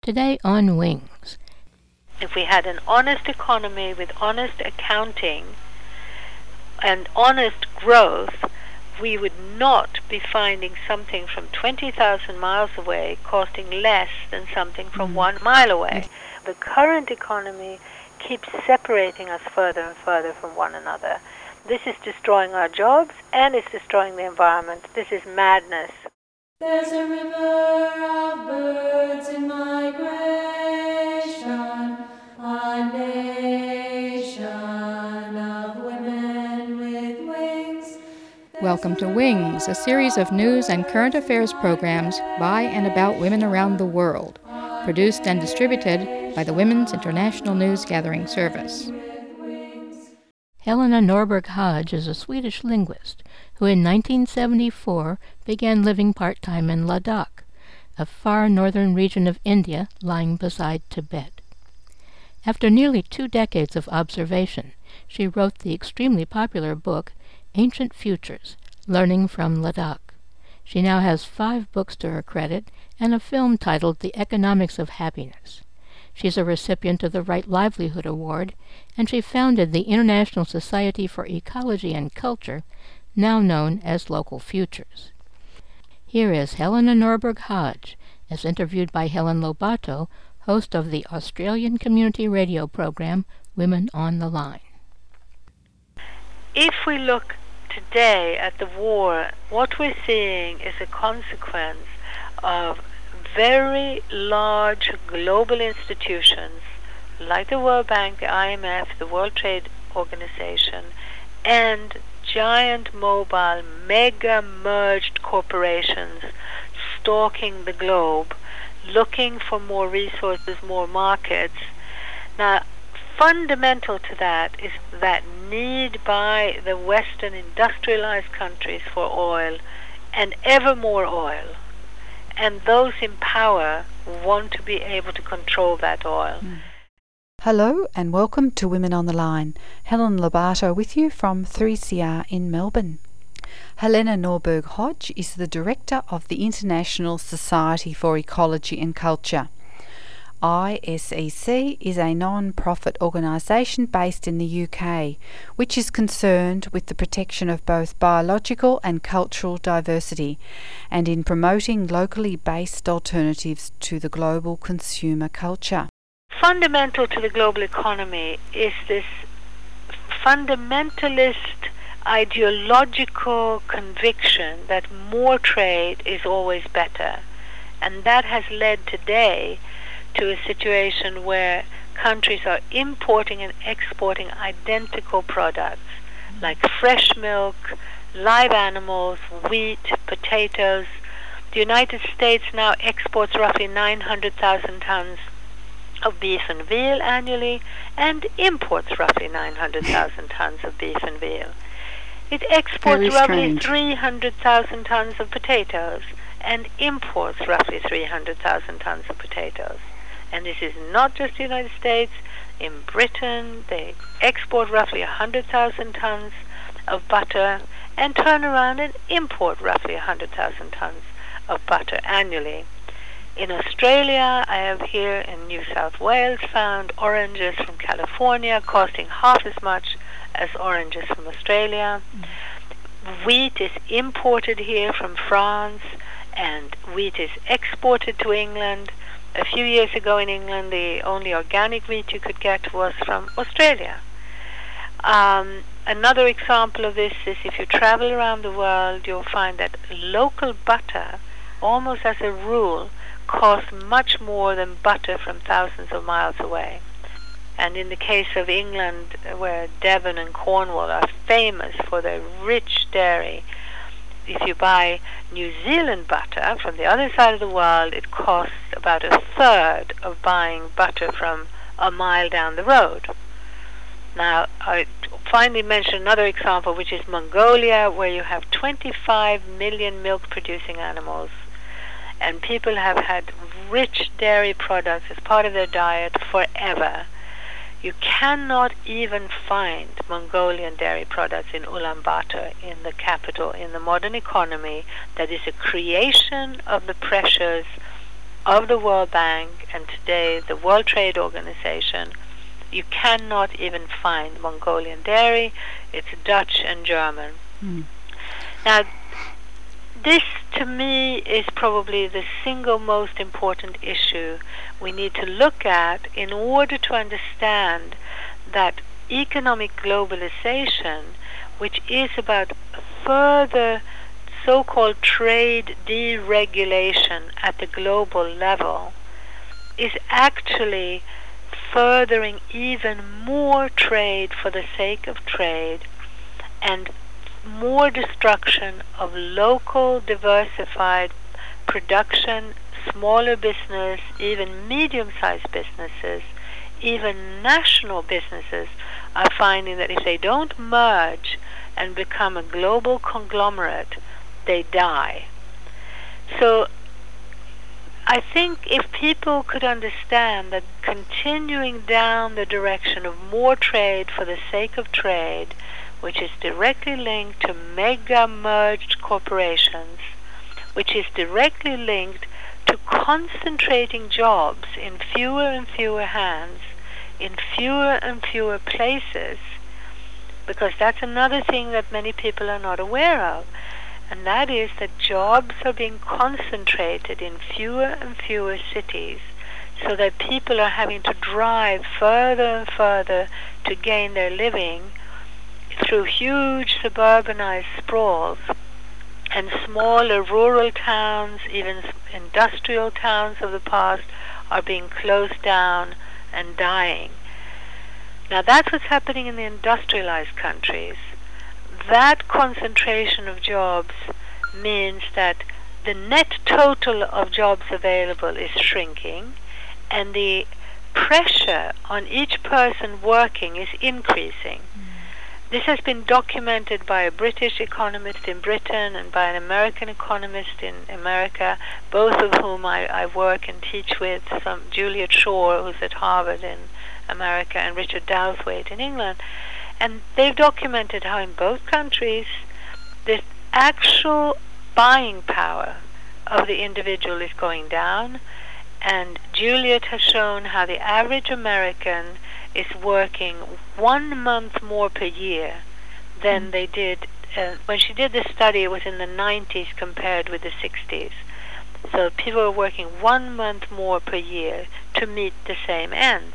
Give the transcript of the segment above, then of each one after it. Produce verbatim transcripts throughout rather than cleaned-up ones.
Today on Wings. If we had an honest economy with honest accounting and honest growth, we would not be finding something from twenty thousand miles away costing less than something from mm. one mile away. The current economy keeps separating us further and further from one another. This is destroying our jobs and it's destroying the environment. This is madness. There's a river of birds in migration, a nation of women with wings. Welcome to Wings, a series of news and current affairs programs by and about women around the world, produced and distributed by the Women's International News Gathering Service. Helena Norberg Hodge is a Swedish linguist who in nineteen seventy-four began living part-time in Ladakh, a far northern region of India lying beside Tibet. After nearly two decades of observation, she wrote the extremely popular book Ancient Futures, Learning from Ladakh. She now has five books to her credit and a film titled The Economics of Happiness. She's a recipient of the Right Livelihood Award, and she founded the International Society for Ecology and Culture, now known as Local Futures. Here is Helena Norberg Hodge, as interviewed by Helen Lobato, host of the Australian community radio program Women on the Line. If we look today at the war, what we're seeing is a consequence of very large global institutions like the World Bank, the I M F, the World Trade Organization, and giant mobile, mega merged corporations stalking the globe, looking for more resources, more markets. Now, fundamental to that is that need by the Western industrialized countries for oil and ever more oil. And those in power want to be able to control that oil. Mm. Hello and welcome to Women on the Line. Helen Lobato with you from three C R in Melbourne. Helena Norberg Hodge is the Director of the International Society for Ecology and Culture. I S E C is a non-profit organisation based in the U K, which is concerned with the protection of both biological and cultural diversity and in promoting locally based alternatives to the global consumer culture. Fundamental to the global economy is this fundamentalist ideological conviction that more trade is always better. And that has led today to a situation where countries are importing and exporting identical products like fresh milk, live animals, wheat, potatoes. The United States now exports roughly nine hundred thousand tons of beef and veal annually and imports roughly nine hundred thousand tons of beef and veal. It exports Very roughly strange. three hundred thousand tons of potatoes and imports roughly three hundred thousand tons of potatoes. And this is not just the United States. In Britain, they export roughly one hundred thousand tons of butter and turn around and import roughly one hundred thousand tons of butter annually. In Australia, I have here in New South Wales found oranges from California costing half as much as oranges from Australia. Mm. Wheat is imported here from France, and wheat is exported to England. A few years ago in England, the only organic wheat you could get was from Australia. Um, another example of this is if you travel around the world, you'll find that local butter, almost as a rule, costs much more than butter from thousands of miles away. And in the case of England, where Devon and Cornwall are famous for their rich dairy, if you buy New Zealand butter from the other side of the world, it costs about a third of buying butter from a mile down the road. Now, I finally mention another example, which is Mongolia, where you have twenty-five million milk-producing animals, and people have had rich dairy products as part of their diet forever. You cannot even find Mongolian dairy products in Ulaanbaatar, in the capital, in the modern economy that is a creation of the pressures of the World Bank and today the World Trade Organization, you cannot even find Mongolian dairy. It's Dutch and German. Mm. Now, this to me is probably the single most important issue we need to look at in order to understand that economic globalization, which is about further so-called trade deregulation at the global level, is actually furthering even more trade for the sake of trade and more destruction of local diversified production, smaller business, even medium-sized businesses, even national businesses are finding that if they don't merge and become a global conglomerate, they die. So I think if people could understand that continuing down the direction of more trade for the sake of trade, which is directly linked to mega merged corporations, which is directly linked to concentrating jobs in fewer and fewer hands, in fewer and fewer places, because that's another thing that many people are not aware of, and that is that jobs are being concentrated in fewer and fewer cities, so that people are having to drive further and further to gain their living through huge suburbanized sprawls, and smaller rural towns, even industrial towns of the past, are being closed down and dying. Now that's what's happening in the industrialized countries. That concentration of jobs means that the net total of jobs available is shrinking, and the pressure on each person working is increasing. This has been documented by a British economist in Britain and by an American economist in America, both of whom I, I work and teach with, some Juliet Shore, who's at Harvard in America, and Richard Douthwaite in England. And they've documented how in both countries the actual buying power of the individual is going down, and Juliet has shown how the average American is working one month more per year than mm. they did. Uh, when she did this study, it was in the nineties compared with the sixties. So people are working one month more per year to meet the same ends.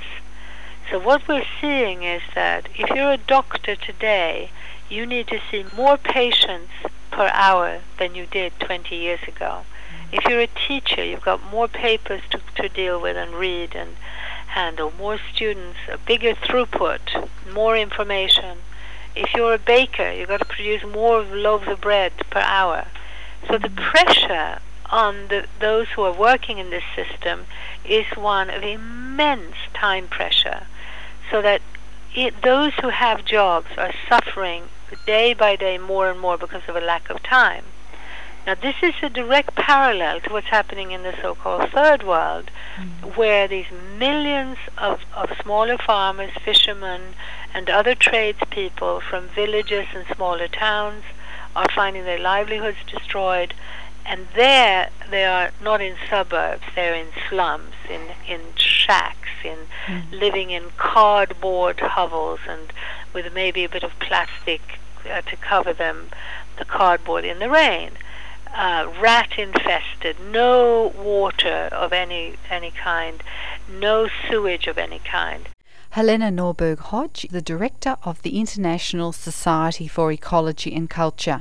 So what we're seeing is that if you're a doctor today, you need to see more patients per hour than you did twenty years ago. If you're a teacher, you've got more papers to, to deal with and read and handle, more students, a bigger throughput, more information. If you're a baker, you've got to produce more loaves of bread per hour. So the pressure on the, those who are working in this system is one of immense time pressure, so that it, those who have jobs are suffering day by day more and more because of a lack of time. Now, this is a direct parallel to what's happening in the so-called third world, mm-hmm. where these millions of, of smaller farmers, fishermen, and other tradespeople from villages and smaller towns are finding their livelihoods destroyed. And there, they are not in suburbs, they're in slums, in, in shacks, in mm. living in cardboard hovels, and with maybe a bit of plastic uh, to cover them, the cardboard in the rain. Uh, rat infested, no water of any any kind, no sewage of any kind. Helena Norberg Hodge, the director of the International Society for Ecology and Culture.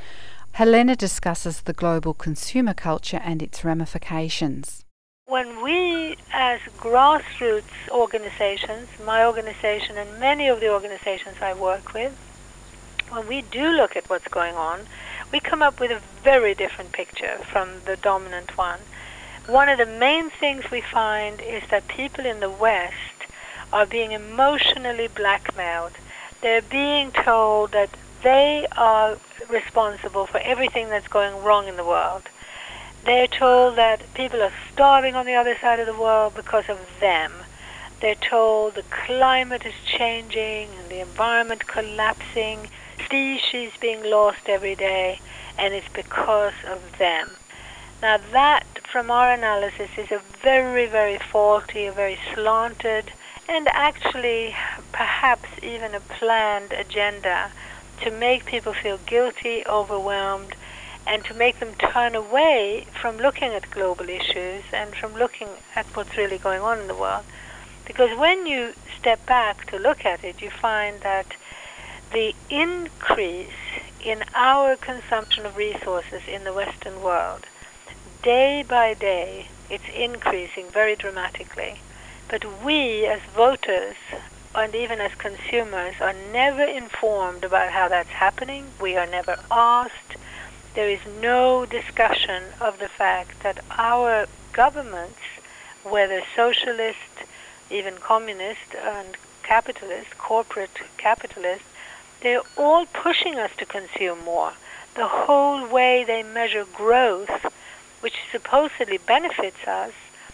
Helena discusses the global consumer culture and its ramifications. When we, as grassroots organizations, my organization and many of the organizations I work with, when we do look at what's going on, we come up with a very different picture from the dominant one. One of the main things we find is that people in the West are being emotionally blackmailed. They're being told that they are responsible for everything that's going wrong in the world. They're told that people are starving on the other side of the world because of them. They're told the climate is changing and the environment collapsing, species being lost every day, and it's because of them. Now that from our analysis, is a very, very faulty, a very slanted, and actually perhaps even a planned agenda to make people feel guilty, overwhelmed, and to make them turn away from looking at global issues and from looking at what's really going on in the world. Because when you step back to look at it, you find that the increase in our consumption of resources in the Western world, day by day, it's increasing very dramatically. But we, as voters, and even as consumers, are never informed about how that's happening. We are never asked. There is no discussion of the fact that our governments, whether socialist, even communist and capitalist, corporate capitalist, they're all pushing us to consume more. The whole way they measure growth, which supposedly benefits us,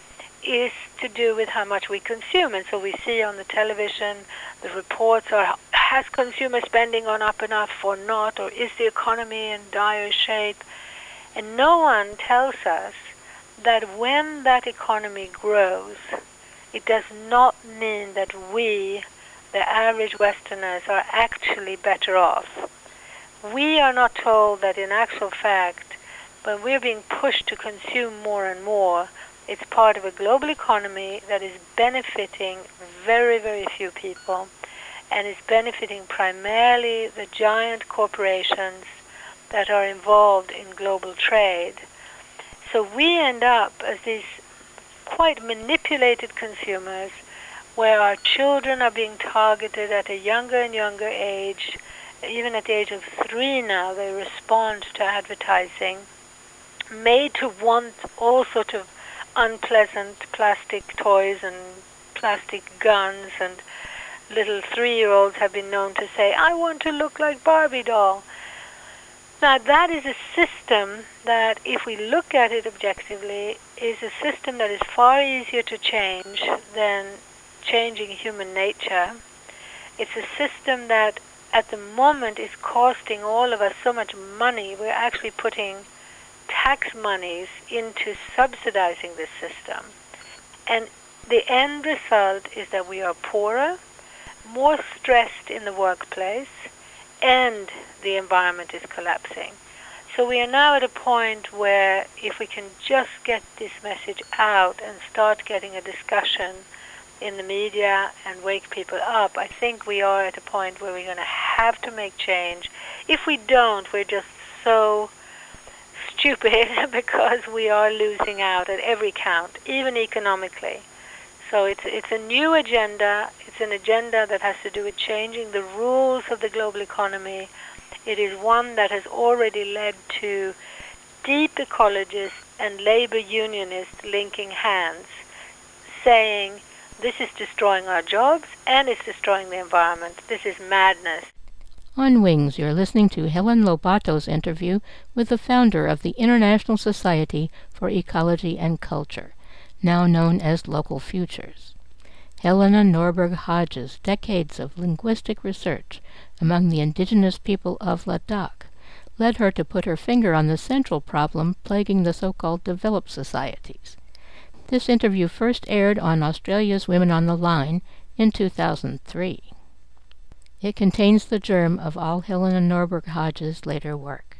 is to do with how much we consume. And so we see on the television, the reports are, has consumer spending gone up enough or not, or is the economy in dire shape? And no one tells us that when that economy grows, it does not mean that we, the average Westerners, are actually better off. We are not told that in actual fact, when we're being pushed to consume more and more, it's part of a global economy that is benefiting very, very few people, and is benefiting primarily the giant corporations that are involved in global trade. So we end up as these quite manipulated consumers, where our children are being targeted at a younger and younger age. Even at the age of three now, they respond to advertising, made to want all sorts of unpleasant plastic toys and plastic guns, and little three-year-olds have been known to say, "I want to look like Barbie doll." Now that is a system that, if we look at it objectively, is a system that is far easier to change than changing human nature. It's a system that at the moment is costing all of us so much money. We're actually putting tax monies into subsidizing this system. And the end result is that we are poorer, more stressed in the workplace, and the environment is collapsing. So we are now at a point where if we can just get this message out and start getting a discussion in the media and wake people up, I think we are at a point where we're going to have to make change. If we don't, we're just so stupid because we are losing out at every count, even economically. So it's it's a new agenda. It's an agenda that has to do with changing the rules of the global economy. It is one that has already led to deep ecologists and labor unionists linking hands, saying this is destroying our jobs and it's destroying the environment. This is madness. On Wings, you're listening to Helen Lobato's interview with the founder of the International Society for Ecology and Culture, now known as Local Futures. Helena Norberg Hodges' decades of linguistic research among the indigenous people of Ladakh led her to put her finger on the central problem plaguing the so-called developed societies. This interview first aired on Australia's Women on the Line in two thousand three. It contains the germ of all Helena Norberg Hodges' later work.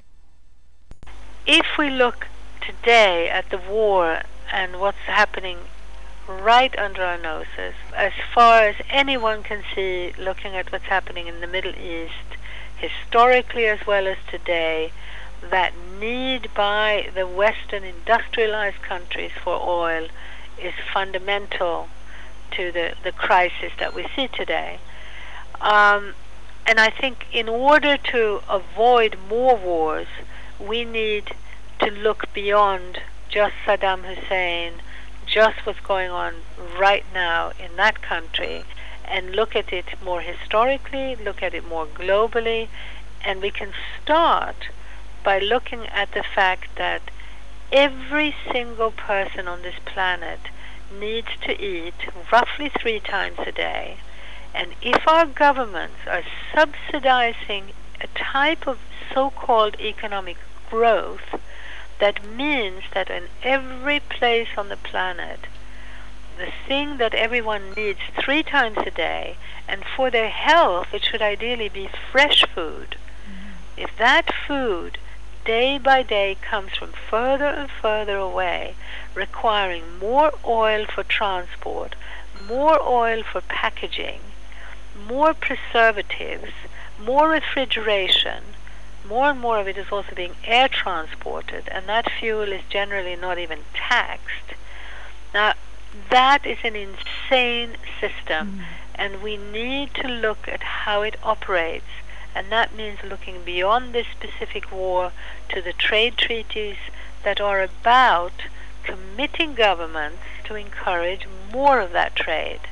If we look today at the war and what's happening right under our noses, as far as anyone can see, looking at what's happening in the Middle East, historically as well as today, that need by the Western industrialized countries for oil is fundamental to the, the crisis that we see today. Um, and I think in order to avoid more wars, we need to look beyond just Saddam Hussein, just what's going on right now in that country, and look at it more historically, look at it more globally, and we can start by looking at the fact that every single person on this planet needs to eat roughly three times a day. And if our governments are subsidizing a type of so-called economic growth That means that in every place on the planet, the thing that everyone needs three times a day, and for their health it should ideally be fresh food. Mm. If that food day by day comes from further and further away, requiring more oil for transport, more oil for packaging, more preservatives, more refrigeration, more and more of it is also being air transported, and that fuel is generally not even taxed. Now, that is an insane system, mm. and we need to look at how it operates, and that means looking beyond this specific war to the trade treaties that are about committing governments to encourage more of that trade.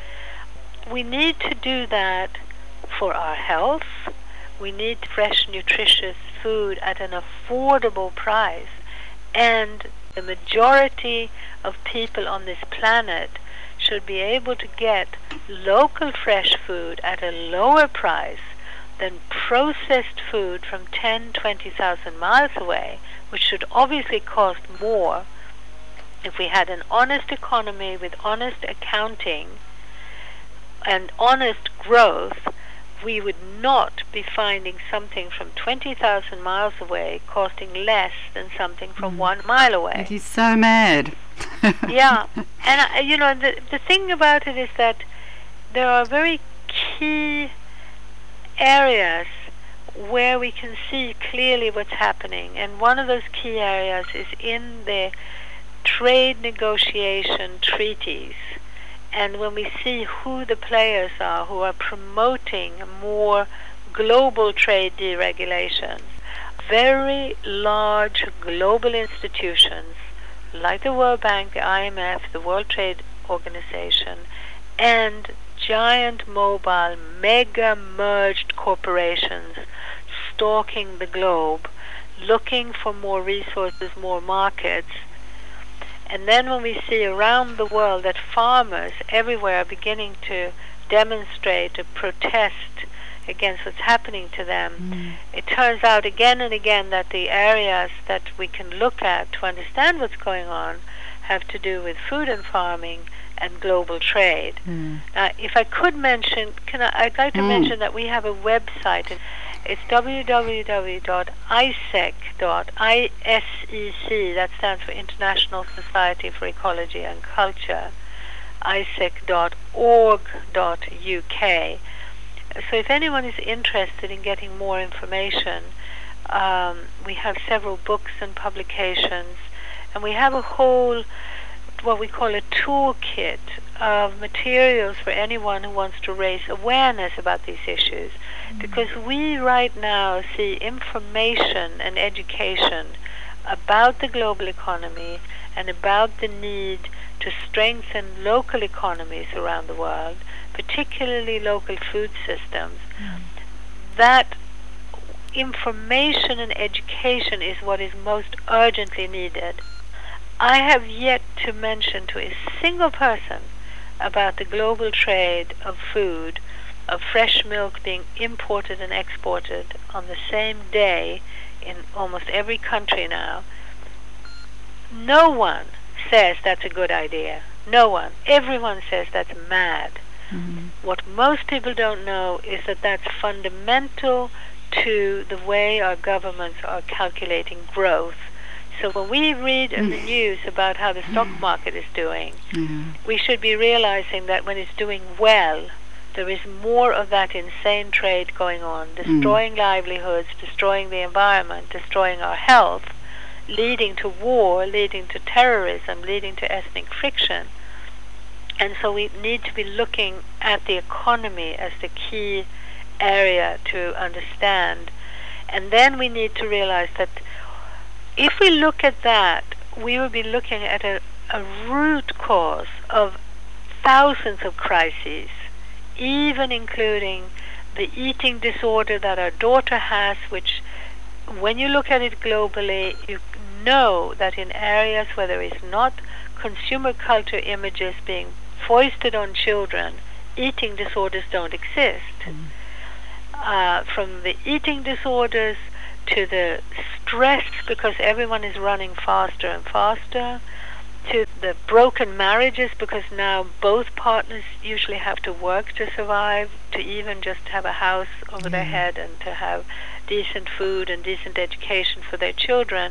We need to do that for our health. We need fresh, nutritious food at an affordable price, and the majority of people on this planet should be able to get local fresh food at a lower price than processed food from ten, twenty thousand miles away, which should obviously cost more. If we had an honest economy with honest accounting and honest growth, we would not be finding something from twenty thousand miles away costing less than something from mm. one mile away. It is so mad. Yeah, and uh, you know, the, the thing about it is that there are very key areas where we can see clearly what's happening, and one of those key areas is in the trade negotiation treaties. And when we see who the players are who are promoting more global trade deregulations, very large global institutions like the World Bank, the I M F, the World Trade Organization, and giant mobile mega merged corporations stalking the globe, looking for more resources, more markets. And then when we see around the world that farmers everywhere are beginning to demonstrate, to protest against what's happening to them, mm. it turns out again and again that the areas that we can look at to understand what's going on have to do with food and farming and global trade. Mm. Now, if I could mention, can I, I'd like to mm. mention that we have a website. It's w w w dot I S E C dot I S E C, that stands for International Society for Ecology and Culture, I S E C dot org dot U K. So if anyone is interested in getting more information, um, we have several books and publications, and we have a whole, what we call a toolkit of materials for anyone who wants to raise awareness about these issues. Mm-hmm. Because we right now see information and education about the global economy and about the need to strengthen local economies around the world, particularly local food systems. Mm. That information and education is what is most urgently needed. I have yet to mention to a single person about the global trade of food, of fresh milk being imported and exported on the same day in almost every country now. No one says that's a good idea. No one. Everyone says that's mad. Mm-hmm. What most people don't know is that that's fundamental to the way our governments are calculating growth. So when we read in the news about how the stock market is doing, mm-hmm. we should be realizing that when it's doing well, there is more of that insane trade going on, destroying mm. livelihoods, destroying the environment, destroying our health, leading to war, leading to terrorism, leading to ethnic friction. And so we need to be looking at the economy as the key area to understand. And then we need to realize that if we look at that, we will be looking at a, a root cause of thousands of crises, even including the eating disorder that our daughter has, which when you look at it globally, you know that in areas where there is not consumer culture images being foisted on children, eating disorders don't exist. Mm. Uh, from the eating disorders to the stress because everyone is running faster and faster, to the broken marriages because now both partners usually have to work to survive, to even just have a house over their head and to have decent food and decent education for their children.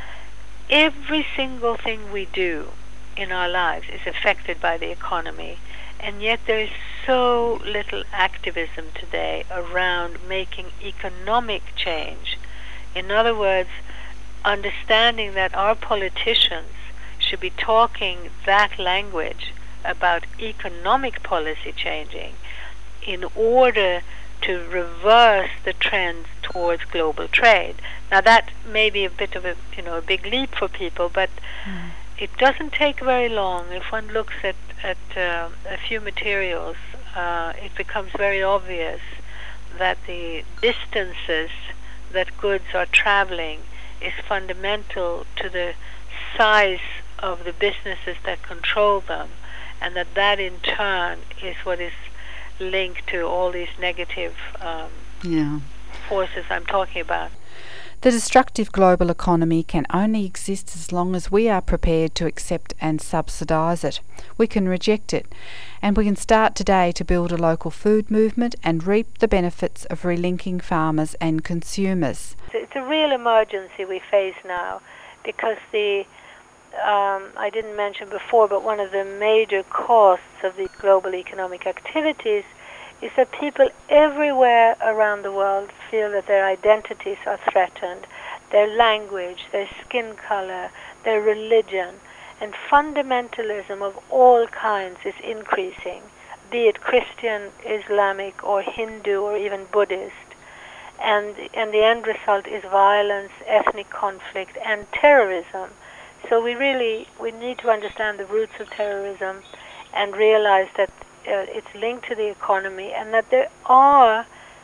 Every single thing we do in our lives is affected by the economy, and yet there is so little activism today around making economic change. In other words, understanding that our politicians should be talking that language about economic policy changing in order to reverse the trend towards global trade. Now that may be a bit of a, you know, a big leap for people, but mm. it doesn't take very long. If one looks at, at uh, a few materials, uh, it becomes very obvious that the distances that goods are traveling is fundamental to the size of the businesses that control them, and that that in turn is what is linked to all these negative um, yeah. forces I'm talking about. The destructive global economy can only exist as long as we are prepared to accept and subsidise it. We can reject it, and we can start today to build a local food movement and reap the benefits of relinking farmers and consumers. It's a real emergency we face now, because the Um, I didn't mention before, but one of the major costs of the global economic activities is that people everywhere around the world feel that their identities are threatened, their language, their skin color, their religion, and fundamentalism of all kinds is increasing, be it Christian, Islamic, or Hindu, or even Buddhist. And, and the end result is violence, ethnic conflict, and terrorism. So we really we need to understand the roots of terrorism and realize that uh, it's linked to the economy, and that there are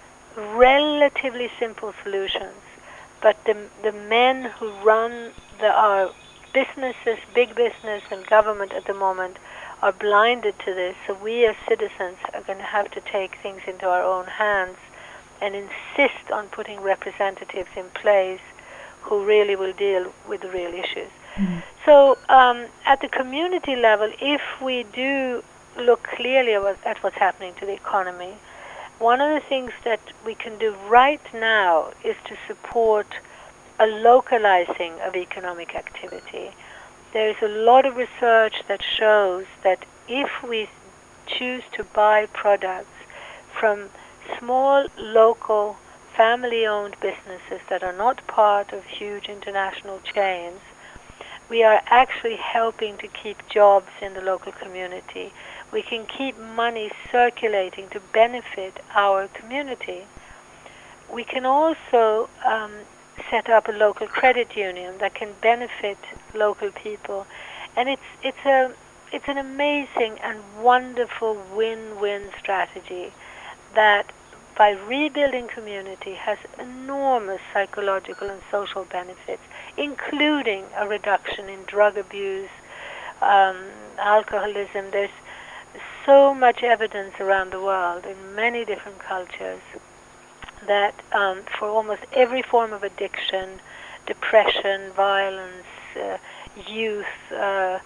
relatively simple solutions. But the the men who run the our businesses, big business and government at the moment, are blinded to this. So we as citizens are going to have to take things into our own hands and insist on putting representatives in place who really will deal with the real issues. Mm-hmm. So um, at the community level, if we do look clearly at what's happening to the economy, one of the things that we can do right now is to support a localizing of economic activity. There is a lot of research that shows that if we choose to buy products from small, local, family-owned businesses that are not part of huge international chains, we are actually helping to keep jobs in the local community. We can keep money circulating to benefit our community. We can also um, set up a local credit union that can benefit local people. And it's it's a it's an amazing and wonderful win-win strategy that, by rebuilding community, has enormous psychological and social benefits, including a reduction in drug abuse, um, alcoholism. There's so much evidence around the world in many different cultures that um, for almost every form of addiction, depression, violence, uh, youth, uh,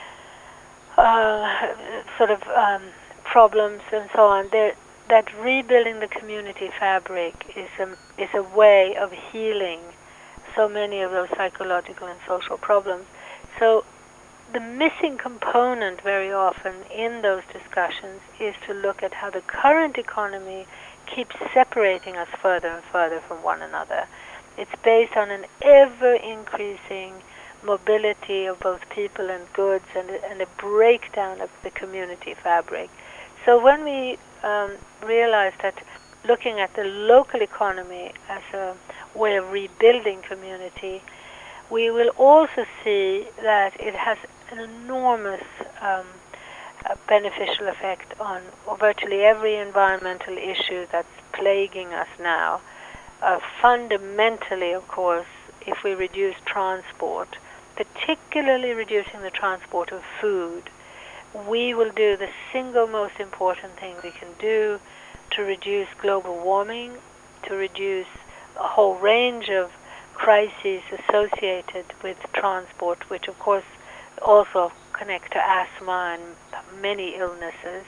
uh, sort of um, problems and so on, there that rebuilding the community fabric is a, is a way of healing so many of those psychological and social problems. So the missing component very often in those discussions is to look at how the current economy keeps separating us further and further from one another. It's based on an ever-increasing mobility of both people and goods, and, and a breakdown of the community fabric. So when we um, realize that looking at the local economy as a way of rebuilding community, we will also see that it has an enormous um, uh, beneficial effect on virtually every environmental issue that's plaguing us now. Uh, fundamentally, of course, if we reduce transport, particularly reducing the transport of food, we will do the single most important thing we can do to reduce global warming, to reduce a whole range of crises associated with transport, which of course also connect to asthma and many illnesses.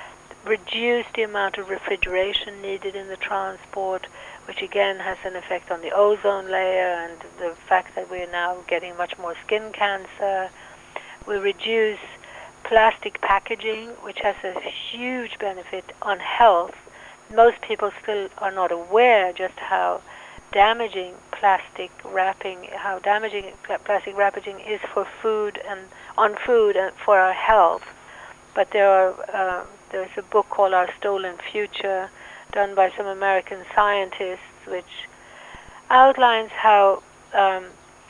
Reduce the amount of refrigeration needed in the transport, which again has an effect on the ozone layer and the fact that we're now getting much more skin cancer. We reduce plastic packaging, which has a huge benefit on health. Most people still are not aware just how damaging plastic wrapping, how damaging plastic wrapping is for food and on food and for our health. But there are uh, there's a book called Our Stolen Future, done by some American scientists, which outlines how um,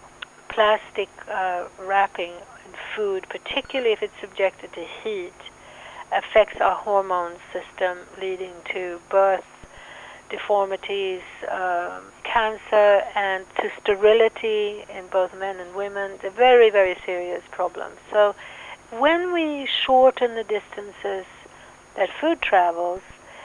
plastic uh, wrapping in food, particularly if it's subjected to heat, affects our hormone system, leading to birth deformities, um, cancer, and to sterility in both men and women. They're very, very serious problems. So when we shorten the distances that food travels,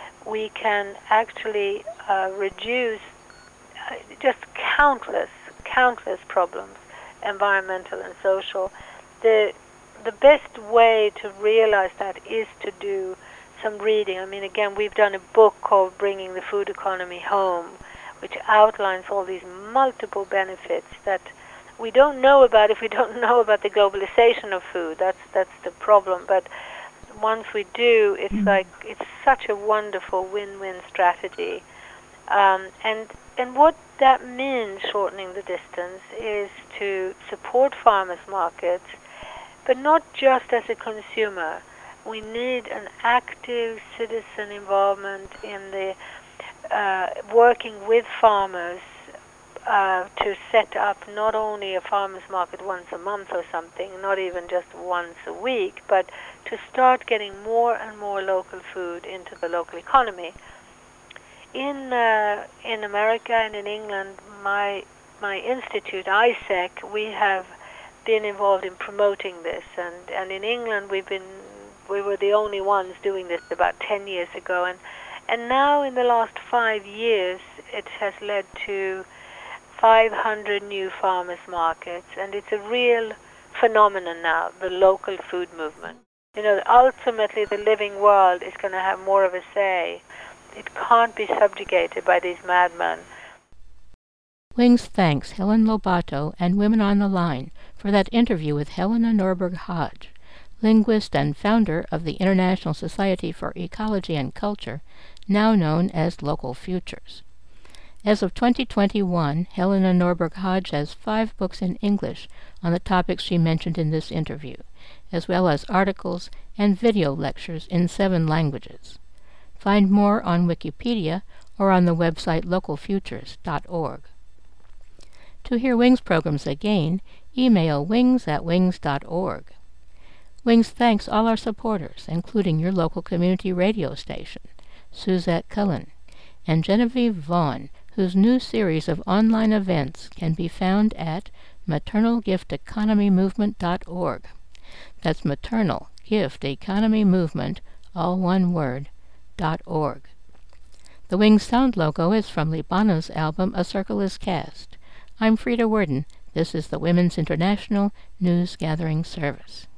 we can actually uh, reduce uh, just countless, countless problems, environmental and social. The the best way to realize that is to do some reading. I mean, again, we've done a book called Bringing the Food Economy Home, which outlines all these multiple benefits that we don't know about if we don't know about the globalization of food. That's that's the problem. But once we do, it's mm. like it's such a wonderful win-win strategy. Um, and and what that means, shortening the distance, is to support farmers' markets, but not just as a consumer. We need an active citizen involvement in the uh, working with farmers uh, to set up not only a farmers market once a month or something, not even just once a week, but to start getting more and more local food into the local economy. In uh, in America and in England, my my institute, I S E C, we have been involved in promoting this, and, and in England we've been we were the only ones doing this about ten years ago, and and now in the last five years it has led to five hundred new farmers markets, and it's a real phenomenon now, the local food movement. You know, ultimately the living world is going to have more of a say. It can't be subjugated by these madmen. Wings thanks Helen Lobato and Women on the Line for that interview with Helena Norberg Hodge, linguist and founder of the International Society for Ecology and Culture, now known as Local Futures. As of twenty twenty-one, Helena Norberg Hodge has five books in English on the topics she mentioned in this interview, as well as articles and video lectures in seven languages. Find more on Wikipedia or on the website local futures dot org. To hear Wings programs again, email wings at wings dot org. Wings thanks all our supporters, including your local community radio station, Suzette Cullen, and Genevieve Vaughn, whose new series of online events can be found at maternal gift economy movement dot org. That's Maternal Gift Economy Movement, all one word, dot org. The Wings sound logo is from Libano's album A Circle is Cast. I'm Frida Worden. This is the Women's International News Gathering Service.